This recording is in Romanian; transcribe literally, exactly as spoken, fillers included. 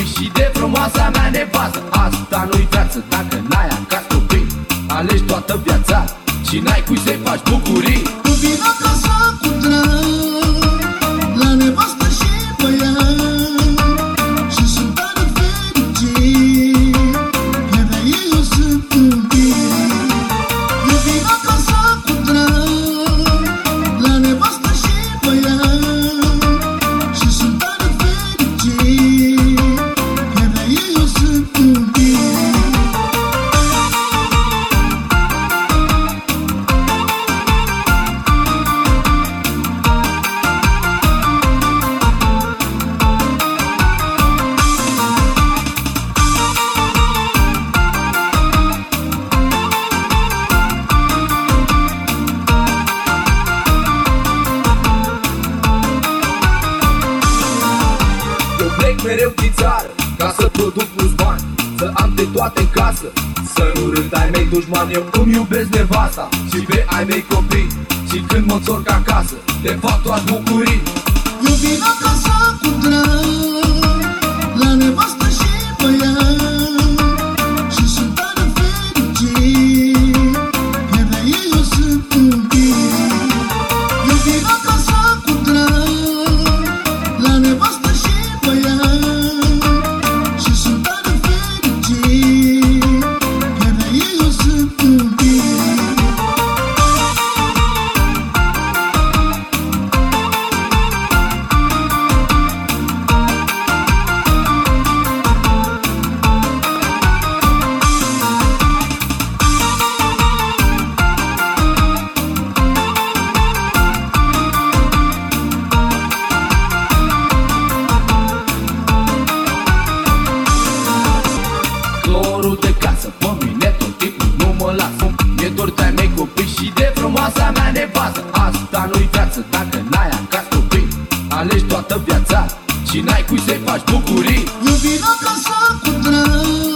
copii și de frumoasa mea nevastă. Asta nu-i viață dacă n-ai acasă copii. Alegi toată viața și n-ai cui să-i faci bucurii. Tu vin acasă cu drag la nevastă și băiat și sunt tare fericit că de ei eu sunt iubit. Eu vin acasă cu drag la nevastă și băiat și sunt tare fericit că de ei eu sunt iubit. Plec mereu din țară ca să produc plus bani, să am de toate în casă, să nu râd ai mei dușmani. Eu îmi iubesc nevasta și pe ai mei copii și când mă întorc acasă te fac doar bucurii. Eu vin acasă cu drag la nevastă și băiat și sunt tare fericit că de ei eu sunt iubit. Eu vin acasă cu drag la nevastă și băiat și sunt tare fericit că de ei eu sunt iubit. Dorul de casă, pe mine tot timpul nu mă lasă. Mi-e dor de-ai mei copii și de frumoasa mea nevastă. Asta nu-i viață dacă n-ai acasă copii. Alegi toată viața și n-ai cui să-i faci bucurii. Eu vin acasă cu drag